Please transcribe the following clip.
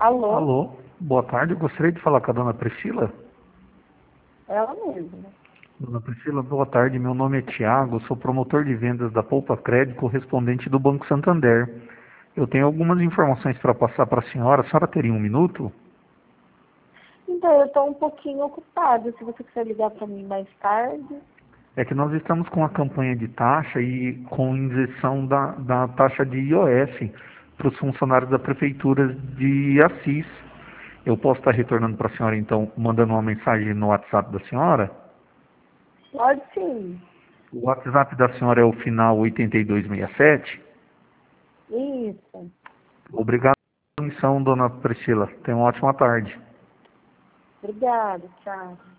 Alô? Alô, boa tarde. Eu gostaria de falar com a dona Priscila. Ela mesma. Dona Priscila, boa tarde. Meu nome é Tiago, sou promotor de vendas da Poupa Crédito, correspondente do Banco Santander. Eu tenho algumas informações para passar para a senhora. A senhora teria um minuto? Então, eu estou um pouquinho ocupada. Se você quiser ligar para mim mais tarde. É que nós estamos com a campanha de taxa e com isenção da taxa de IOF para os funcionários da Prefeitura de Assis. Eu posso estar retornando para a senhora, então, mandando uma mensagem no WhatsApp da senhora? Pode sim. O WhatsApp da senhora é o final 8267. Isso. Obrigado pela atenção, dona Priscila. Tenha uma ótima tarde. Obrigada. Tchau.